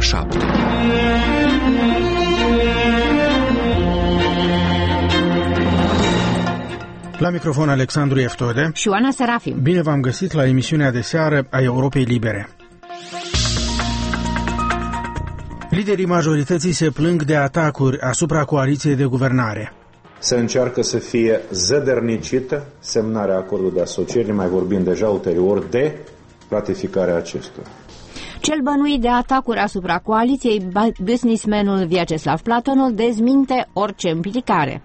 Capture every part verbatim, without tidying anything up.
șapte. La microfon Alexandru Eftode și Oana Serafim. Bine v-am găsit la emisiunea de seară a Europei Libere. Liderii majorității se plâng de atacuri asupra coaliției de guvernare. Se încearcă să fie zădărnicită semnarea acordului de asociere, mai vorbim deja ulterior de ratificarea acestuia. Cel bănuit de atacuri asupra coaliției, businessmanul Vyacheslav Platonov dezminte orice implicare.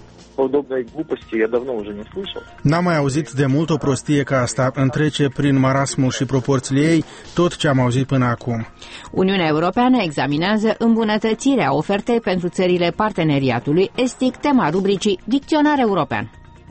N-am mai auzit de mult o prostie ca asta, întrece prin marasmul și proporțiile ei tot ce am auzit până acum. Uniunea Europeană examinează îmbunătățirea ofertei pentru țările parteneriatului estic, tema rubricii Dicționar European.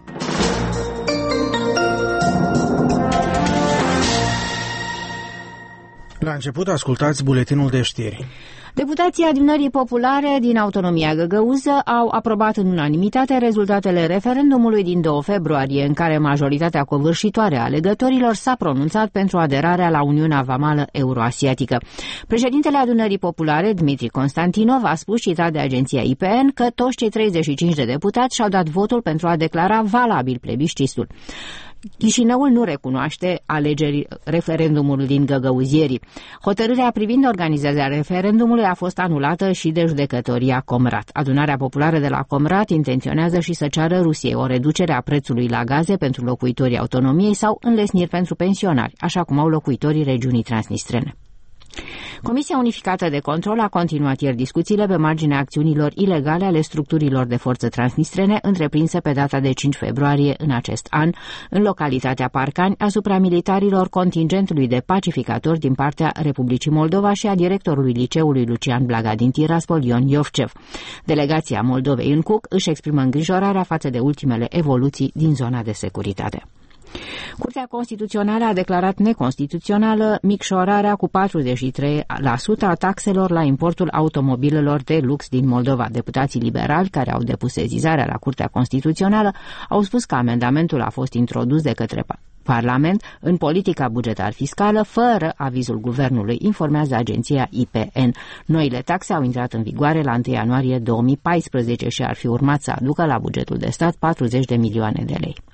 La început ascultați buletinul de știri. Deputații Adunării Populare din Autonomia Găgăuză au aprobat în unanimitate rezultatele referendumului din doi februarie, în care majoritatea covârșitoare a alegătorilor s-a pronunțat pentru aderarea la Uniunea Vamală Euroasiatică. Președintele Adunării Populare, Dmitri Constantinov, a spus, citat de agenția I P N, că toți cei treizeci și cinci de deputați și-au dat votul pentru a declara valabil plebiscitul. Chișinăul nu recunoaște alegeri referendumul din Găgăuzierii. Hotărârea privind organizarea referendumului a fost anulată și de judecătoria Comrat. Adunarea Populară de la Comrat intenționează și să ceară Rusiei o reducere a prețului la gaze pentru locuitorii autonomiei sau înlesniri pentru pensionari, așa cum au locuitorii regiunii transnistrene. Comisia Unificată de Control a continuat ieri discuțiile pe marginea acțiunilor ilegale ale structurilor de forță transnistrene întreprinse pe data de cinci februarie în acest an, în localitatea Parcani, asupra militarilor contingentului de pacificatori din partea Republicii Moldova și a directorului liceului Lucian Blaga din Tiraspol, Ion Iovcev. Delegația Moldovei în Cuc își exprimă îngrijorarea față de ultimele evoluții din zona de securitate. Curtea Constituțională a declarat neconstituțională micșorarea cu patruzeci și trei la sută a taxelor la importul automobilelor de lux din Moldova. Deputații liberali care au depus sezizarea la Curtea Constituțională au spus că amendamentul a fost introdus de către Parlament în politica bugetar-fiscală fără avizul guvernului, informează agenția I P N. Noile taxe au intrat în vigoare la întâi ianuarie două mii paisprezece și ar fi urmat să aducă la bugetul de stat patruzeci de milioane de lei.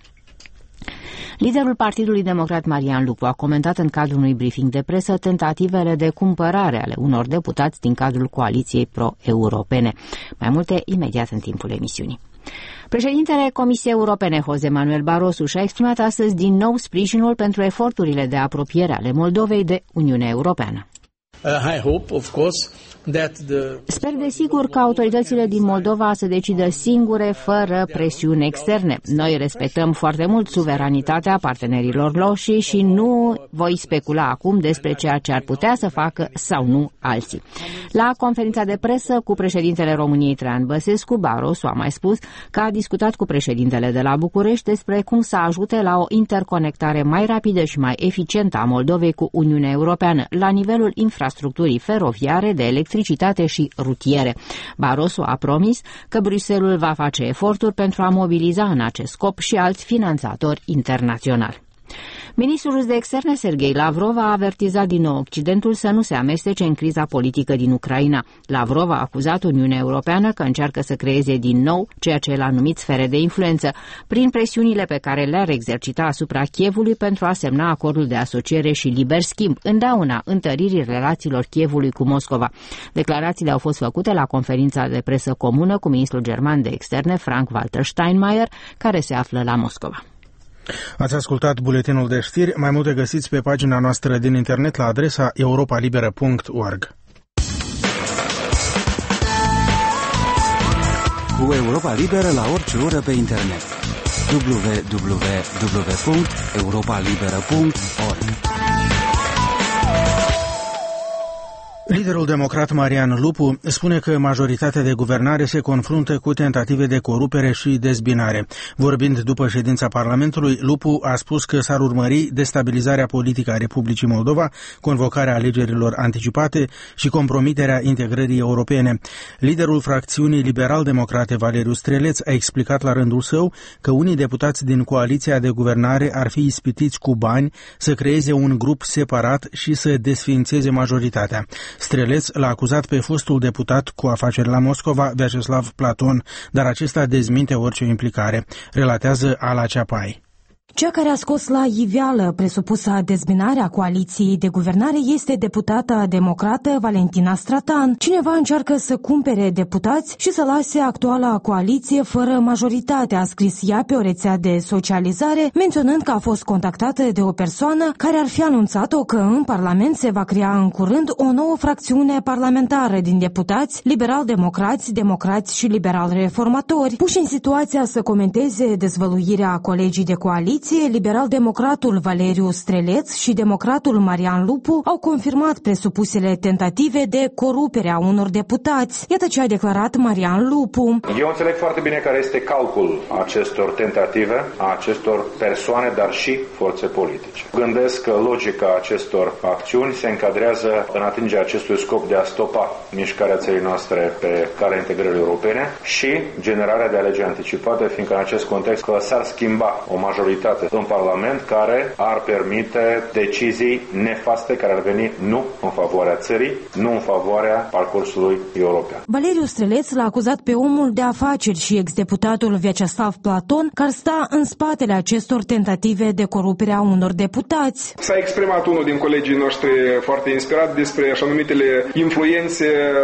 Liderul Partidului Democrat Marian Lupu a comentat în cadrul unui briefing de presă tentativele de cumpărare ale unor deputați din cadrul coaliției pro-europene. Mai multe imediat în timpul emisiunii. Președintele Comisiei Europene, José Manuel Barroso, și-a exprimat astăzi din nou sprijinul pentru eforturile de apropiere ale Moldovei de Uniunea Europeană. Uh, I hope, of course, that the... Sper desigur că autoritățile din Moldova să decidă singure, fără presiuni externe. Noi respectăm foarte mult suveranitatea partenerilor noștri și nu voi specula acum despre ceea ce ar putea să facă sau nu alții. La conferința de presă cu președintele României Traian Băsescu, Barroso a mai spus că a discutat cu președintele de la București despre cum să ajute la o interconectare mai rapidă și mai eficientă a Moldovei cu Uniunea Europeană, la nivelul infrastructurii feroviare, de electricitate și rutiere. Barroso a promis că Bruxelles va face eforturi pentru a mobiliza în acest scop și alți finanțatori internaționali. Ministrul de Externe Sergei Lavrov a avertizat din nou Occidentul să nu se amestece în criza politică din Ucraina. Lavrov a acuzat Uniunea Europeană că încearcă să creeze din nou ceea ce el a numit sfere de influență, prin presiunile pe care le-ar exercita asupra Kievului pentru a semna acordul de asociere și liber schimb, în dauna întăririi relațiilor Kievului cu Moscova. Declarațiile au fost făcute la conferința de presă comună cu ministrul german de externe Frank-Walter Steinmeier, care se află la Moscova. Ați ascultat buletinul de știri, mai multe găsiți pe pagina noastră din internet la adresa europa liberă punct org. Cu Europa Liberă la orice oră pe internet. w w w punct europa liberă punct org. Liderul democrat Marian Lupu spune că majoritatea de guvernare se confruntă cu tentative de corupere și dezbinare. Vorbind după ședința Parlamentului, Lupu a spus că s-ar urmări destabilizarea politică a Republicii Moldova, convocarea alegerilor anticipate și compromiterea integrării europene. Liderul fracțiunii liberal-democrate Valeriu Streleț a explicat la rândul său că unii deputați din coaliția de guvernare ar fi ispitiți cu bani să creeze un grup separat și să desființeze majoritatea. Streleț l-a acuzat pe fostul deputat cu afaceri la Moscova, Vyacheslav Platon, dar acesta dezminte orice implicare, relatează Ala Ceapai. Cea care a scos la iveală presupusa dezbinarea coaliției de guvernare este deputata democrată Valentina Stratan. Cineva încearcă să cumpere deputați și să lase actuala coaliție fără majoritate, a scris ea pe o rețea de socializare, menționând că a fost contactată de o persoană care ar fi anunțat-o că în Parlament se va crea în curând o nouă fracțiune parlamentară din deputați liberal-democrați, democrați și liberal-reformatori. Puși în situația să comenteze dezvăluirea colegii de coaliție, liberal-democratul Valeriu Streleț și democratul Marian Lupu au confirmat presupusele tentative de corupere a unor deputați. Iată ce a declarat Marian Lupu. Eu înțeleg foarte bine care este calculul acestor tentative, a acestor persoane, dar și forțe politice. Gândesc că logica acestor acțiuni se încadrează în atingerea acestui scop de a stopa mișcarea țării noastre pe calea integrării europene și generarea de alegeri anticipate, fiindcă în acest context că s-ar schimba o majoritate în Parlament care ar permite decizii nefaste care ar veni nu în favoarea țării, nu în favoarea parcursului european. Valeriu Streleț l-a acuzat pe omul de afaceri și ex-deputatul Vyacheslav Platon că ar sta în spatele acestor tentative de corupere a unor deputați. S-a exprimat unul din colegii noștri foarte inspirat despre așa numitele influențe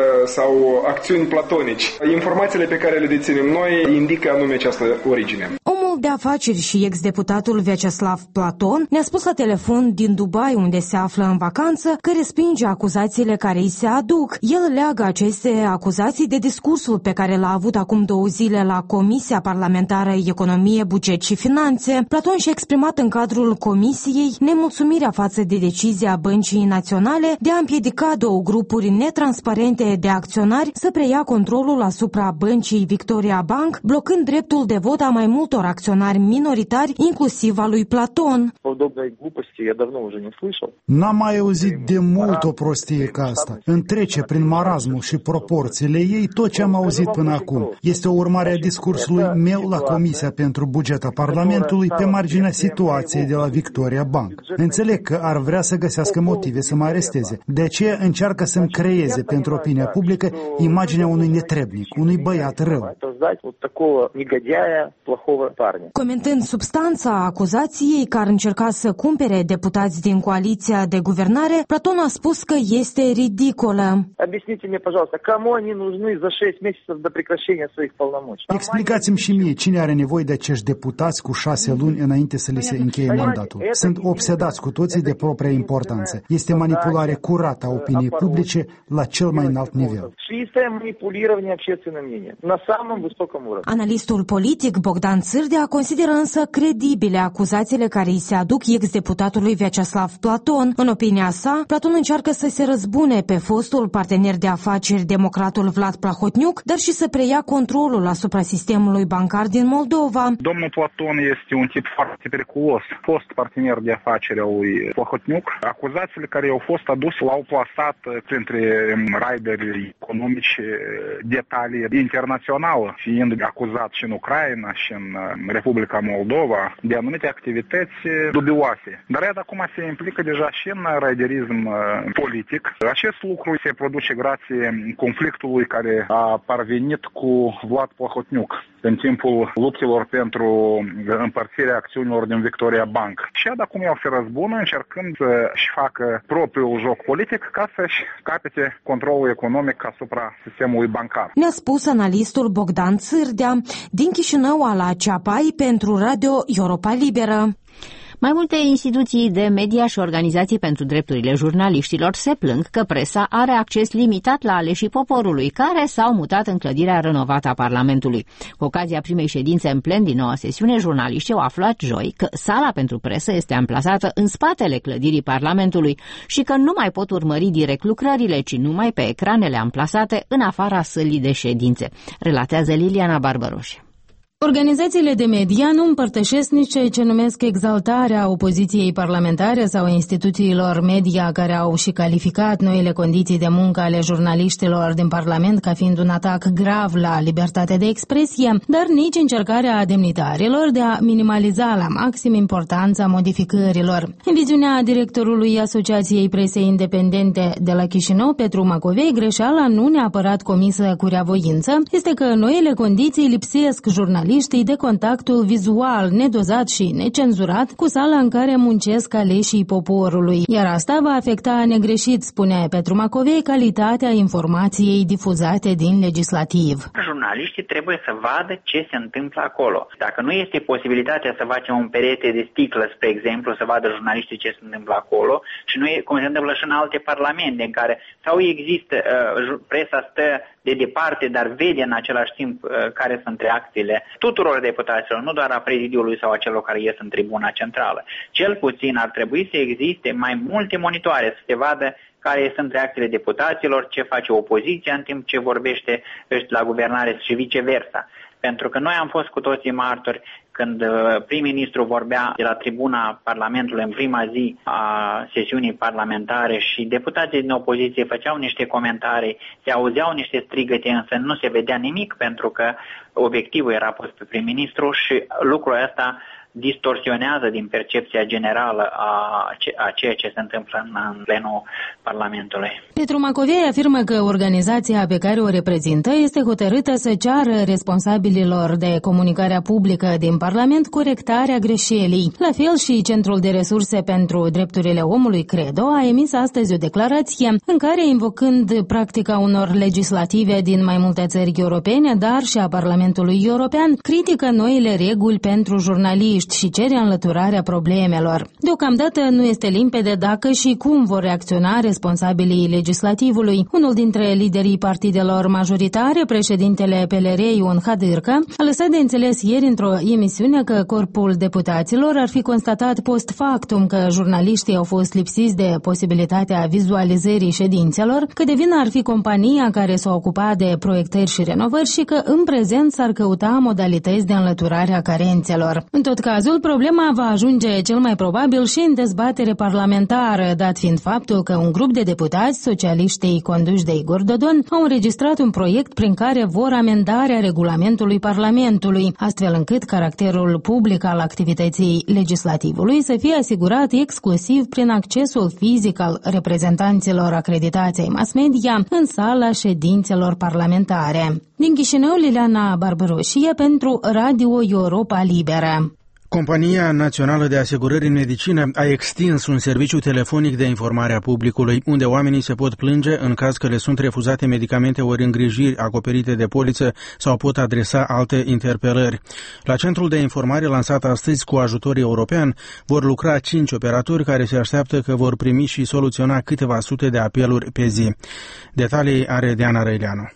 sau acțiuni platonici. Informațiile pe care le deținem noi indică anume această origine. Omul de afaceri și ex-deputatul Vyacheslav Platon ne-a spus la telefon din Dubai, unde se află în vacanță, că respinge acuzațiile care îi se aduc. El leagă aceste acuzații de discursul pe care l-a avut acum două zile la Comisia Parlamentară Economie, Buget și Finanțe. Platon și-a exprimat în cadrul comisiei nemulțumirea față de decizia Băncii Naționale de a împiedica două grupuri netransparente de acționari să preia controlul asupra băncii Victoria Bank, blocând dreptul de vot a mai multor acționari minoritari, inclusiv al lui Platon. N-am mai auzit de mult o prostie ca asta. Întrece prin marazmul și proporțiile ei tot ce am auzit până acum. Este o urmare a discursului meu la Comisia pentru Buget a Parlamentului pe marginea situației de la Victoria Bank. Înțeleg că ar vrea să găsească motive să mă aresteze. De aceea încearcă să-mi creeze pentru opinia publică imaginea unui netrebnic, unui băiat rău. Comentând substanța acuzației că ar încerca să cumpere deputați din coaliția de guvernare, Platon a spus că este ridicolă. Explicați-mi și mie cine are nevoie de acești deputați cu șase luni înainte să li se încheie mandatul. Sunt obsedați cu toții de propria importanță. Este manipulare curată a opiniei publice la cel mai înalt nivel. Analistul politic Bogdan Țârdea consideră însă credibile acuzațiile care îi se aduc ex-deputatului Vyacheslav Platon. În opinia sa, Platon încearcă să se răzbune pe fostul partener de afaceri democratul Vlad Plahotniuc, dar și să preia controlul asupra sistemului bancar din Moldova. Domnul Platon este un tip foarte periculos, fost partener de afaceri al lui Plahotniuc. Acuzațiile care au fost aduse l-au plasat printre raideri economici de talie internațională, fiind acuzat și în Ucraina și în Republica Moldova de anumite activități dubioase. Dar iată acum se implică deja și în raiderism politic. Acest lucru se produce grație conflictului care a parvenit cu Vlad Plahotniuc în timpul luptelor pentru împărțirea acțiunilor din Victoria Bank. Și iată acum el se răzbună încercând să-și facă propriul joc politic ca să-și capete controlul economic asupra sistemului bancar. Ne-a spus analistul Bogdan Țârdea din Chișinău, Ala Ceapai pentru Radio Europa Liberă. Mai multe instituții de media și organizații pentru drepturile jurnaliștilor se plâng că presa are acces limitat la aleșii poporului, care s-au mutat în clădirea renovată a Parlamentului. Cu ocazia primei ședințe în plen din noua sesiune, jurnaliștii au aflat joi că sala pentru presă este amplasată în spatele clădirii Parlamentului și că nu mai pot urmări direct lucrările, ci numai pe ecranele amplasate în afara sălii de ședințe, relatează Liliana Barbaroș. Organizațiile de media nu împărtășesc nici ceea ce numesc exaltarea opoziției parlamentare sau instituțiilor media care au și calificat noile condiții de muncă ale jurnaliștilor din Parlament ca fiind un atac grav la libertatea de expresie, dar nici încercarea demnitarilor de a minimaliza la maxim importanța modificărilor. În viziunea directorului Asociației Presei Independente de la Chișinău, Petru Macovei, greșeala nu neapărat comisă cu reavoință, este că în noile condiții lipsesc jurnaliștii de contactul vizual, nedozat și necenzurat cu sala în care muncesc aleșii poporului, iar asta va afecta negreșit, spune Petru Macovei, calitatea informației difuzate din legislativ. Jurnaliștii trebuie să vadă ce se întâmplă acolo. Dacă nu este posibilitatea să facem un perete de sticlă, spre exemplu, să vadă jurnaliștii ce se întâmplă acolo, și nu e cum se întâmplă și în alte parlamente în care sau există, uh, presa stă de departe, dar vede în același timp uh, care sunt reacțiile tuturor deputaților, nu doar a prezidiului sau a celor care ies în tribuna centrală. Cel puțin ar trebui să existe mai multe monitoare, să se vadă care sunt reacțiile deputaților, ce face opoziția în timp ce vorbește la guvernare și viceversa. Pentru că noi am fost cu toții martori când prim-ministru vorbea de la tribuna Parlamentului în prima zi a sesiunii parlamentare și deputații din opoziție făceau niște comentarii, se auzeau niște strigăte, însă nu se vedea nimic pentru că obiectivul era pus pe prim-ministru și lucrul ăsta distorsionează din percepția generală a, a ceea ce se întâmplă în, în plenul Parlamentului. Petru Macovei afirmă că organizația pe care o reprezintă este hotărâtă să ceară responsabililor de comunicarea publică din Parlament corectarea greșelii. La fel și Centrul de Resurse pentru Drepturile Omului, CREDO, a emis astăzi o declarație în care, invocând practica unor legislative din mai multe țări europene, dar și a Parlamentului European, critică noile reguli pentru jurnaliști și cere înlăturarea problemelor. Deocamdată nu este limpede dacă și cum vor reacționa responsabilii legislativului. Unul dintre liderii partidelor majoritare, președintele P L R, Ion Hadârcă, a lăsat de înțeles ieri într-o emisiune că corpul deputaților ar fi constatat post factum că jurnaliștii au fost lipsiți de posibilitatea vizualizării ședințelor, că de vină ar fi compania care s-a ocupat de proiectări și renovări și că în prezent s-ar căuta modalități de înlăturare a carențelor. În tot cazul, problema va ajunge cel mai probabil și în dezbatere parlamentară, dat fiind faptul că un grup de deputați, socialiștii conduși de Igor Dodon, au înregistrat un proiect prin care vor amendarea regulamentului Parlamentului, astfel încât caracterul public al activității legislativului să fie asigurat exclusiv prin accesul fizic al reprezentanților acreditați ai mass media în sala ședințelor parlamentare. Din Chișinău, Liliana Barbăroșie pentru Radio Europa Liberă. Compania Națională de Asigurări în Medicină a extins un serviciu telefonic de informare a publicului, unde oamenii se pot plânge în caz că le sunt refuzate medicamente ori îngrijiri acoperite de poliță sau pot adresa alte interpelări. La centrul de informare lansat astăzi cu ajutor european vor lucra cinci operatori care se așteaptă că vor primi și soluționa câteva sute de apeluri pe zi. Detalii are Diana Răileanu.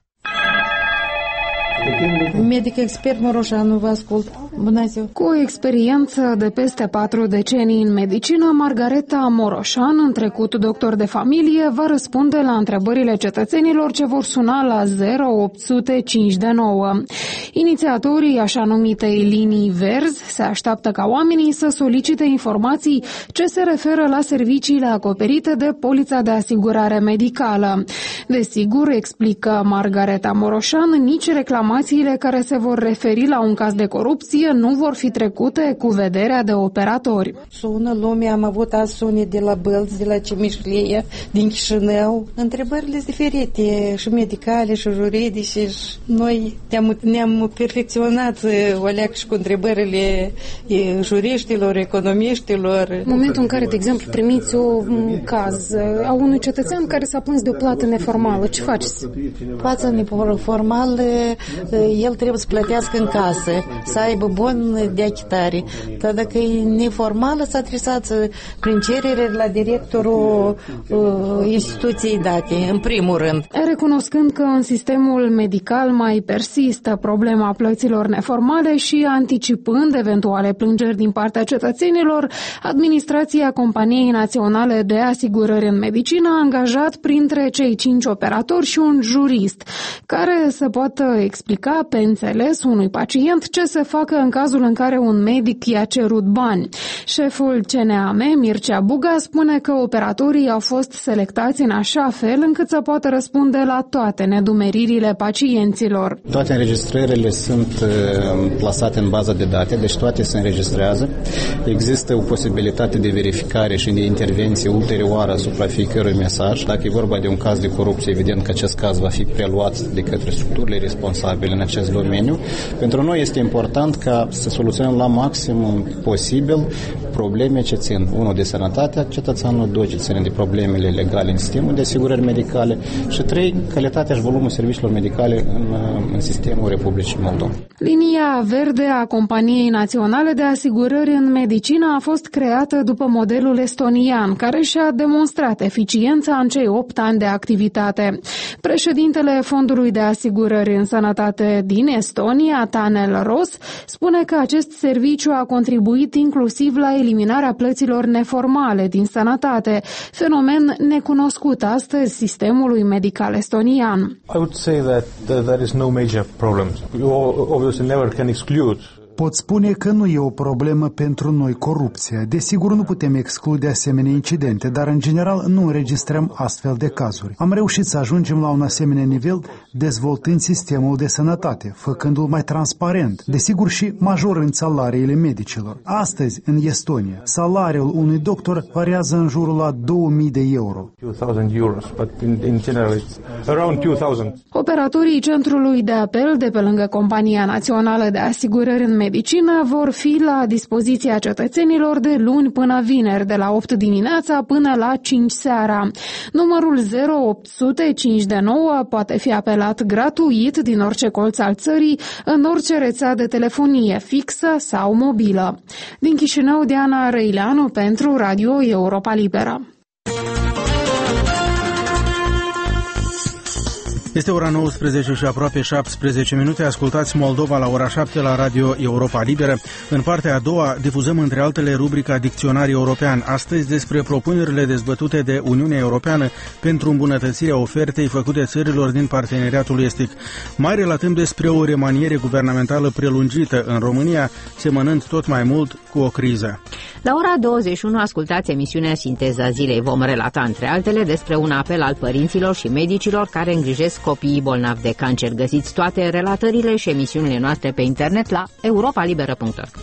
Medic expert Moroșanu, vă ascult. Bună ziua. Cu o experiență de peste patru decenii în medicină, Margareta Moroșan, în trecut doctor de familie, va răspunde la întrebările cetățenilor ce vor suna la zero opt zero cinci de nouă. Inițiatorii așa numitei linii verzi se așteaptă ca oamenii să solicite informații ce se referă la serviciile acoperite de polița de asigurare medicală. Desigur, explică Margareta Moroșan, nici reclamațiile care se vor referi la un caz de corupție nu vor fi trecute cu vederea de operatori. Sună lumea, am avut azi sune de la Bălți, de la Cimișlie, din Chișinău. Întrebările sunt diferite, și medicale, și juridice. Și noi ne-am, ne-am perfecționat o leac și cu întrebările juriștilor, economiștilor. În momentul în care, de exemplu, primiți un caz a unui cetățean care s-a plâns de o plată neformală, ce faceți? Plata neformală, el trebuie să plătească în casă, să aibă bon de achitare. Dar dacă e neformală, să adresați prin cerere la directorul uh, instituției date, în primul rând. Recunoscând că în sistemul medical mai persistă problema plăților neformale și anticipând eventuale plângeri din partea cetățenilor, Administrația Companiei Naționale de Asigurări în Medicină a angajat printre cei cinci operatori și un jurist care să poată explica explica pe înțeles unui pacient ce să facă în cazul în care un medic i-a cerut bani. Șeful C N A M, Mircea Buga, spune că operatorii au fost selectați în așa fel încât să poată răspunde la toate nedumeririle pacienților. Toate înregistrările sunt plasate în baza de date, deci toate se înregistrează. Există o posibilitate de verificare și de intervenție ulterioară asupra fiecărui mesaj. Dacă e vorba de un caz de corupție, evident că acest caz va fi preluat de către structurile responsabile în acest domeniu. Pentru noi este important ca să soluționăm la maximum posibil probleme ce țin, unul, de sănătatea cetățeanului, doi, ce țin de problemele legale în sistemul de asigurări medicale și trei, calitatea și volumul serviciilor medicale în, în sistemul Republicii Moldova. Linia verde a Companiei Naționale de Asigurări în Medicină a fost creată după modelul estonian, care și-a demonstrat eficiența în cei opt ani de activitate. Președintele Fondului de Asigurări în Sănătate din Estonia, Tanel Ros, spune că acest serviciu a contribuit inclusiv la eliminarea plăților neformale din sănătate, fenomen necunoscut astăzi sistemului medical estonian. I would say that uh, there is no major problem. You obviously never can exclude. Pot spune că nu e o problemă pentru noi corupția. Desigur, nu putem exclude asemenea incidente, dar în general nu înregistrăm astfel de cazuri. Am reușit să ajungem la un asemenea nivel dezvoltând sistemul de sănătate, făcându-l mai transparent, desigur și majorând salariile medicilor. Astăzi, în Estonia, salariul unui doctor variază în jurul la două mii de euro. Operatorii Centrului de Apel de pe lângă Compania Națională de Asigurări în Medicină vor fi la dispoziția cetățenilor de luni până vineri, de la opt dimineața până la cinci seara. Numărul zero opt zero cinci de nouă poate fi apelat gratuit din orice colț al țării, în orice rețea de telefonie fixă sau mobilă. Din Chișinău, Diana Răileanu pentru Radio Europa Liberă. Este ora nouăsprezece și aproape șaptesprezece minute. Ascultați Moldova la ora șapte la Radio Europa Liberă. În partea a doua difuzăm între altele rubrica Dicționar European. Astăzi despre propunerile dezbătute de Uniunea Europeană pentru îmbunătățirea ofertei făcute țărilor din parteneriatul estic. Mai relatăm despre o remaniere guvernamentală prelungită în România, semănând tot mai mult cu o criză. La ora douăzeci și unu ascultați emisiunea Sinteza Zilei. Vom relata între altele despre un apel al părinților și medicilor care îngrijesc copiii bolnavi de cancer. Găsiți toate relatările și emisiunile noastre pe internet la europa liberă punct org.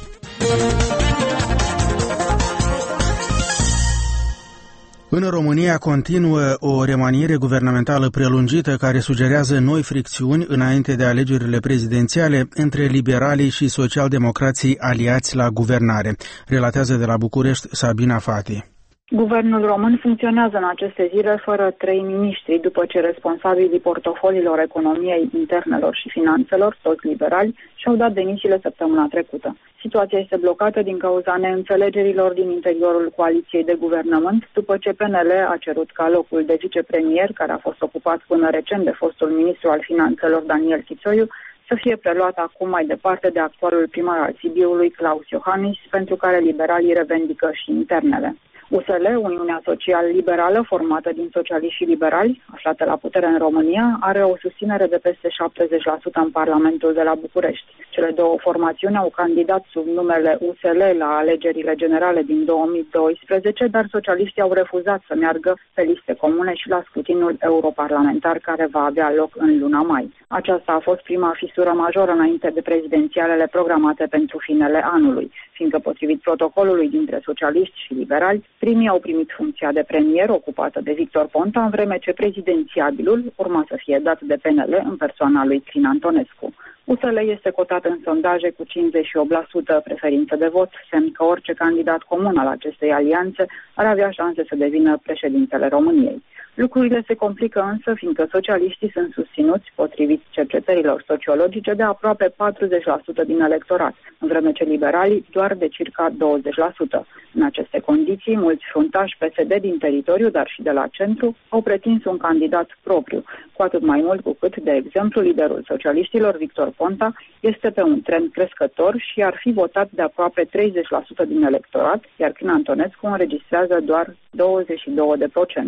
În România continuă o remaniere guvernamentală prelungită care sugerează noi fricțiuni înainte de alegerile prezidențiale între liberalii și socialdemocrații aliați la guvernare. Relatează de la București Sabina Fati. Guvernul român funcționează în aceste zile fără trei miniștri, după ce responsabilii portofoliilor economiei, internelor și finanțelor, toți liberali, și-au dat demisiile săptămâna trecută. Situația este blocată din cauza neînțelegerilor din interiorul coaliției de guvernământ, după ce P N L a cerut ca locul de vicepremier, care a fost ocupat până recent de fostul ministru al finanțelor Daniel Chițoiu, să fie preluat acum mai departe de actualul primar al Sibiului, Claus Iohannis, pentru care liberalii revendică și internele. U S L, Uniunea Social-Liberală, formată din socialiști și liberali, aflată la putere în România, are o susținere de peste șaptezeci la sută în Parlamentul de la București. Cele două formațiuni au candidat sub numele U S L la alegerile generale din două mii doisprezece, dar socialiștii au refuzat să meargă pe liste comune și la scrutinul europarlamentar care va avea loc în luna mai. Aceasta a fost prima fisură majoră înainte de prezidențialele programate pentru finele anului, fiindcă potrivit protocolului dintre socialiști și liberali, primii au primit funcția de premier ocupată de Victor Ponta, în vreme ce prezidențiabilul urma să fie dat de P N L în persoana lui Crin Antonescu. U S L este cotat în sondaje cu cincizeci și opt la sută preferință de vot, semn că orice candidat comun al acestei alianțe ar avea șanse să devină președintele României. Lucrurile se complică însă, fiindcă socialiștii sunt susținuți, potrivit cercetărilor sociologice, de aproape patruzeci la sută din electorat, în vreme ce liberalii doar de circa douăzeci la sută. În aceste condiții, mulți fruntași P S D din teritoriu, dar și de la centru, au pretins un candidat propriu, cu atât mai mult cu cât, de exemplu, liderul socialiștilor, Victor Ponta, este pe un trend crescător și ar fi votat de aproape treizeci la sută din electorat, iar Crin Antonescu înregistrează doar douăzeci și două la sută.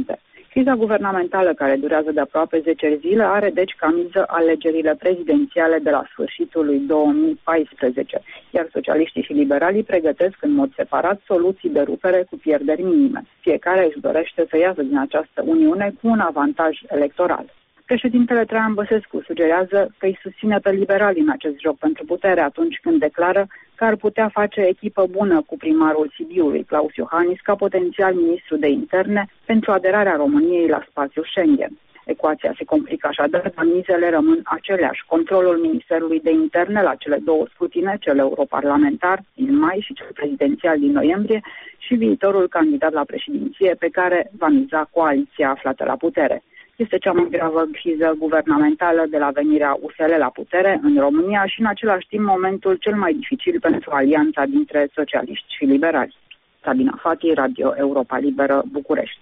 Criza guvernamentală, care durează de aproape zece zile, are deci ca miză alegerile prezidențiale de la sfârșitul lui două mii paisprezece, iar socialiștii și liberalii pregătesc în mod separat soluții de rupere cu pierderi minime. Fiecare își dorește să iasă din această uniune cu un avantaj electoral. Președintele Traian Băsescu sugerează că îi susține pe liberali în acest joc pentru putere atunci când declară că ar putea face echipă bună cu primarul Sibiului, Claus Iohannis, ca potențial ministru de interne pentru aderarea României la spațiul Schengen. Ecuația se complică așadar, dar mizele rămân aceleași. Controlul Ministerului de Interne la cele două scrutine, cel europarlamentar din mai și cel prezidențial din noiembrie, și viitorul candidat la președinție pe care va miza coaliția aflată la putere. Este cea mai gravă criză guvernamentală de la venirea U S L la putere în România și în același timp momentul cel mai dificil pentru alianța dintre socialiști și liberali. Sabina Fati, Radio Europa Liberă, București.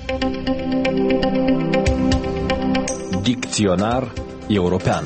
Dicționar european.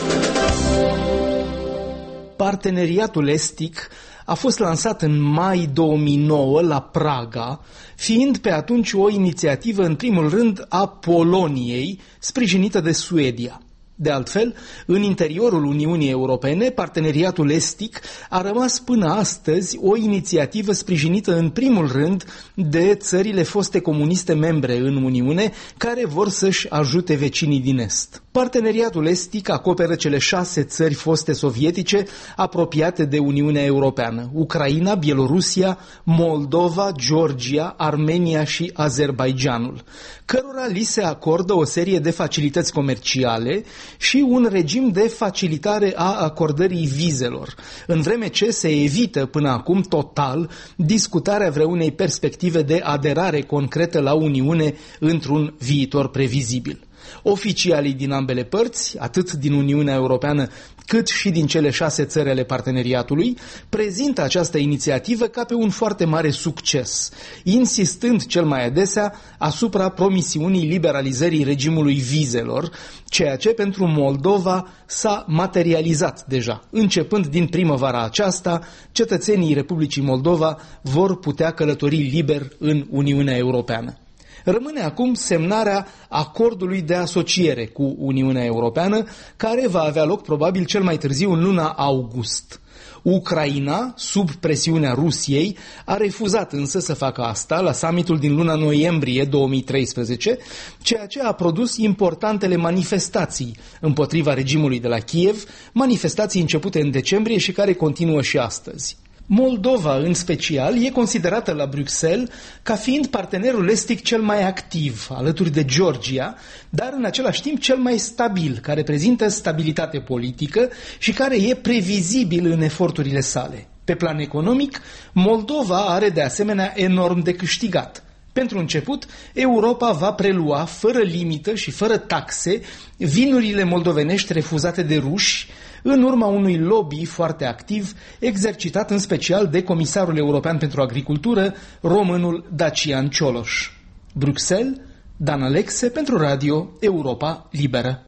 Parteneriatul estic a fost lansat în mai două mii nouă la Praga, fiind pe atunci o inițiativă în primul rând a Poloniei, sprijinită de Suedia. De altfel, în interiorul Uniunii Europene, parteneriatul estic a rămas până astăzi o inițiativă sprijinită în primul rând de țările foste comuniste membre în Uniune, care vor să-și ajute vecinii din Est. Parteneriatul estic acoperă cele șase țări foste sovietice apropiate de Uniunea Europeană: Ucraina, Bielorusia, Moldova, Georgia, Armenia și Azerbaidjanul, cărora li se acordă o serie de facilități comerciale și un regim de facilitare a acordării vizelor, în vreme ce se evită până acum total discutarea vreunei perspective de aderare concretă la Uniune într-un viitor previzibil. Oficialii din ambele părți, atât din Uniunea Europeană cât și din cele șase țări ale parteneriatului, prezintă această inițiativă ca pe un foarte mare succes, insistând cel mai adesea asupra promisiunii liberalizării regimului vizelor, ceea ce pentru Moldova s-a materializat deja. Începând din primăvara aceasta, cetățenii Republicii Moldova vor putea călători liber în Uniunea Europeană. Rămâne acum semnarea acordului de asociere cu Uniunea Europeană, care va avea loc probabil cel mai târziu în luna august. Ucraina, sub presiunea Rusiei, a refuzat însă să facă asta la summitul din luna noiembrie două mii treisprezece, ceea ce a produs importantele manifestații împotriva regimului de la Kiev, manifestații începute în decembrie și care continuă și astăzi. Moldova, în special, e considerată la Bruxelles ca fiind partenerul estic cel mai activ, alături de Georgia, dar în același timp cel mai stabil, care prezintă stabilitate politică și care e previzibil în eforturile sale. Pe plan economic, Moldova are de asemenea enorm de câștigat. Pentru început, Europa va prelua fără limită și fără taxe vinurile moldovenești refuzate de ruși, în urma unui lobby foarte activ, exercitat în special de Comisarul European pentru Agricultură, românul Dacian Cioloș. Bruxelles, Dan Alexe pentru Radio Europa Liberă.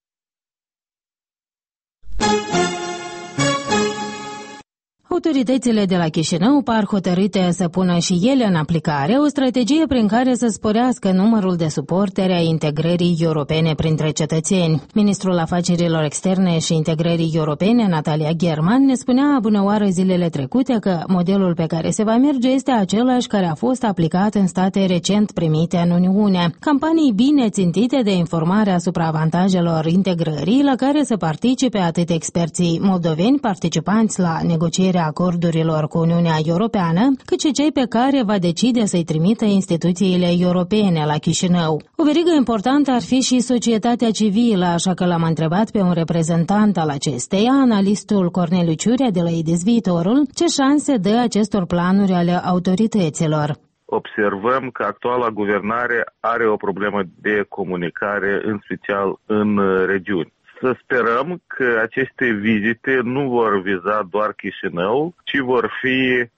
Autoritățile de la Chișinău par hotărâte să pună și ele în aplicare o strategie prin care să sporească numărul de suporteri a integrării europene printre cetățeni. Ministrul Afacerilor Externe și Integrării Europene, Natalia German, ne spunea bunăoară zilele trecute că modelul pe care se va merge este același care a fost aplicat în state recent primite în Uniune. Campanii bine țintite de informare asupra avantajelor integrării, la care să participe atât experții moldoveni participanți la negocierea acordurilor cu Uniunea Europeană, cât și cei pe care va decide să-i trimită instituțiile europene la Chișinău. O verigă importantă ar fi și societatea civilă, așa că l-am întrebat pe un reprezentant al acesteia, analistul Corneliu Ciurea de la I D E S Viitorul, ce șanse dă acestor planuri ale autorităților. Observăm că actuala guvernare are o problemă de comunicare, în special în regiuni. Să sperăm că aceste vizite nu vor viza doar Chișinău, ci vor fi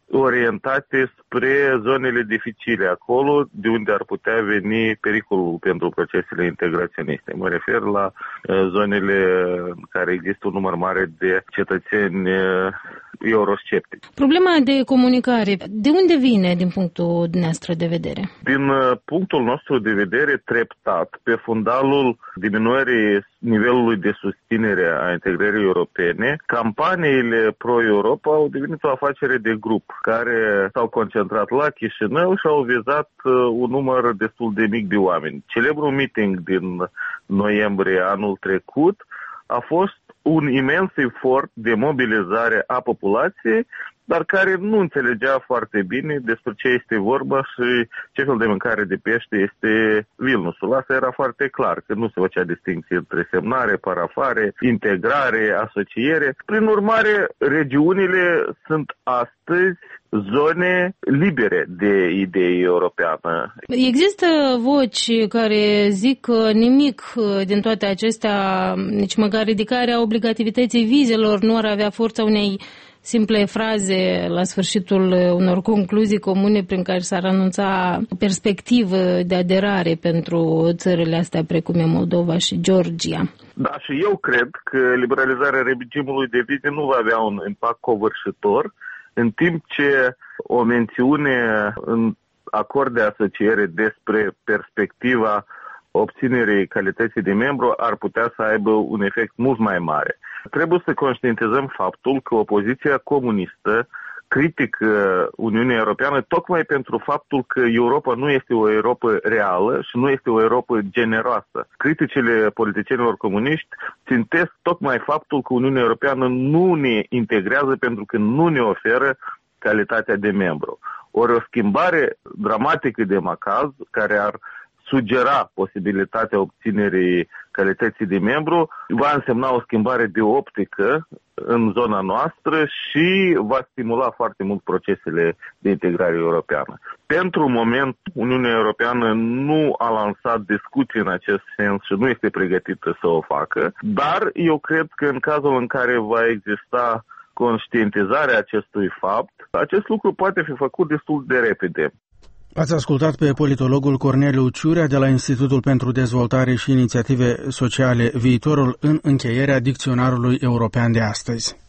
orientate spre zonele dificile, acolo de unde ar putea veni pericolul pentru procesele integraționiste. Mă refer la zonele în care există un număr mare de cetățeni eurosceptici. Problema de comunicare, de unde vine din punctul dumneavoastră de vedere? Din punctul nostru de vedere, treptat, pe fundalul diminuării nivelului de susținere a integrării europene, campaniile pro-Europa au devenit o afacere de grup care s-au concentrat la Chișinău și au vizat un număr destul de mic de oameni. Celebrul meeting din noiembrie anul trecut a fost un imens efort de mobilizare a populației, dar care nu înțelegea foarte bine despre ce este vorba și ce fel de mâncare de pește este Vilniusul. Asta era foarte clar, că nu se făcea distinție între semnare, parafare, integrare, asociere. Prin urmare, regiunile sunt astăzi zone libere de idei europeană. Există voci care zic că nimic din toate acestea, nici măcar ridicarea obligativității vizelor, nu ar avea forța unei simple fraze la sfârșitul unor concluzii comune prin care s-ar anunța o perspectivă de aderare pentru țările astea precum e Moldova și Georgia. Da, și eu cred că liberalizarea regimului de vize nu va avea un impact covârșitor, în timp ce o mențiune în acord de asociere despre perspectiva obținerii calității de membru ar putea să aibă un efect mult mai mare. Trebuie să conștientizăm faptul că opoziția comunistă critică Uniunea Europeană tocmai pentru faptul că Europa nu este o Europa reală și nu este o Europa generoasă. Criticile politicienilor comuniști țintesc tocmai faptul că Uniunea Europeană nu ne integrează pentru că nu ne oferă calitatea de membru. Ori o schimbare dramatică de macaz care ar sugera posibilitatea obținerii calității de membru va însemna o schimbare de optică în zona noastră și va stimula foarte mult procesele de integrare europeană. Pentru moment, Uniunea Europeană nu a lansat discuții în acest sens și nu este pregătită să o facă, dar eu cred că în cazul în care va exista conștientizarea acestui fapt, acest lucru poate fi făcut destul de repede. Ați ascultat pe politologul Corneliu Ciurea de la Institutul pentru Dezvoltare și Inițiative Sociale Viitorul în încheierea dicționarului european de astăzi.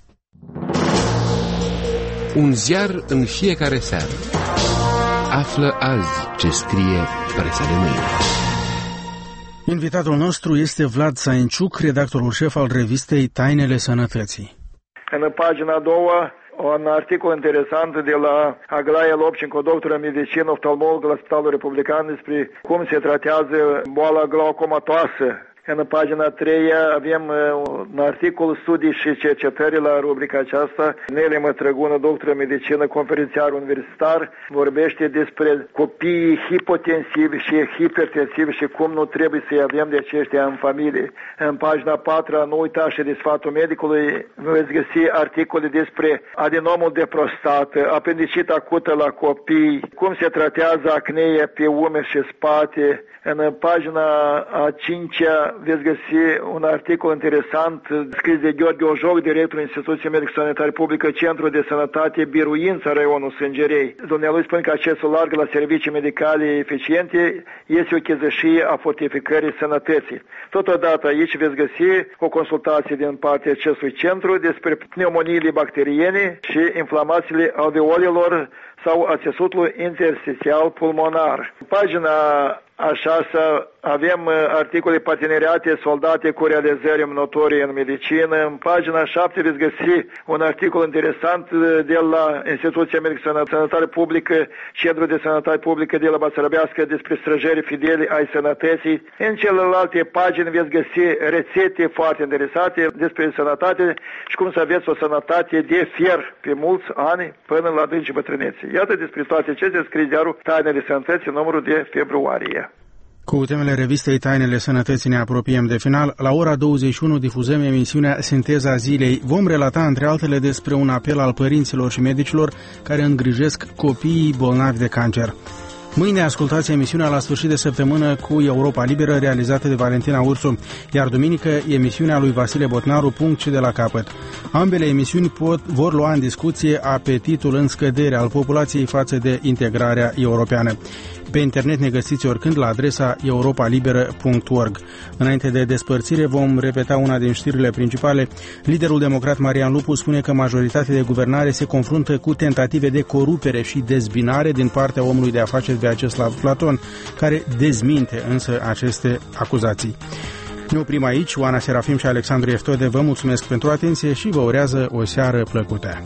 Un ziar în fiecare seară. Află azi ce scrie presa de mâine. Invitatul nostru este Vlad Sainciuc, redactorul șef al revistei Tainele Sănătății. În pagina a doua, un articol interesant de la Aglaia Lopcinco, doctoră în medicină, oftalmolog la Spitalul Republican, despre cum se tratează boala glaucomatoasă. În pagina a treia avem un articol, studii și cercetări la rubrica aceasta. Nele Mătrăgună, doctoră în medicină, conferențiar universitar, vorbește despre copiii hipotensivi și hipertensivi și cum nu trebuie să-i avem de aceștia în familie. În pagina a patra, nu uita și de sfatul medicului, veți găsi articole despre adenomul de prostată, apendicit acută la copii, cum se tratează acneea pe umeri și spate. În pagina a cincea veți găsi un articol interesant scris de Gheorghe Ojoc, directorul Instituției Medico-Sanitare Publică, Centrul de Sănătate Biruința, raionul Sângerei. Dumnealui spune că accesul larg la servicii medicale eficiente este o chezășie a fortificării sănătății. Totodată aici veți găsi o consultație din partea acestui centru despre pneumoniile bacteriene și inflamațiile alveolelor sau a țesutului intersticial pulmonar. Pagina a șasea avem articole parteneriate soldate cu realizări notorii în medicină. În pagina șapte veți găsi un articol interesant de la Instituția Medico-Sanitare Publică, Centrul de Sănătate Publică de la Basarabească despre străjerii fideli ai sănătății. În celelalte pagini veți găsi rețete foarte interesante despre sănătate și cum să aveți o sănătate de fier pe mulți ani până la adânci bătrânețe. Iată despre toate acestea scrie ziarul Tainele Sănătății, numărul de februarie. Cu temele revistei Tainele Sănătății ne apropiem de final. La ora douăzeci și unu difuzăm emisiunea Sinteza Zilei. Vom relata, între altele, despre un apel al părinților și medicilor care îngrijesc copiii bolnavi de cancer. Mâine ascultați emisiunea La sfârșit de săptămână cu Europa Liberă, realizată de Valentina Ursu, iar duminică emisiunea lui Vasile Botnaru, Punct și de la capăt. Ambele emisiuni pot, vor lua în discuție apetitul în scădere al populației față de integrarea europeană. Pe internet ne găsiți oricând la adresa europa liberă punct org. Înainte de despărțire vom repeta una din știrile principale. Liderul democrat Marian Lupu spune că majoritatea de guvernare se confruntă cu tentative de corupere și dezbinare din partea omului de afaceri Vyacheslav Platon, care dezminte însă aceste acuzații. Ne oprim aici. Oana Serafim și Alexandru Eftode vă mulțumesc pentru atenție și vă urează o seară plăcută.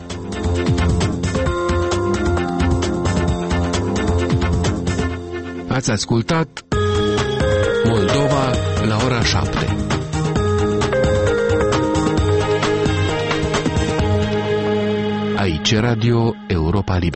Ați ascultat Moldova la ora șapte. Aici Radio Europa Liberă.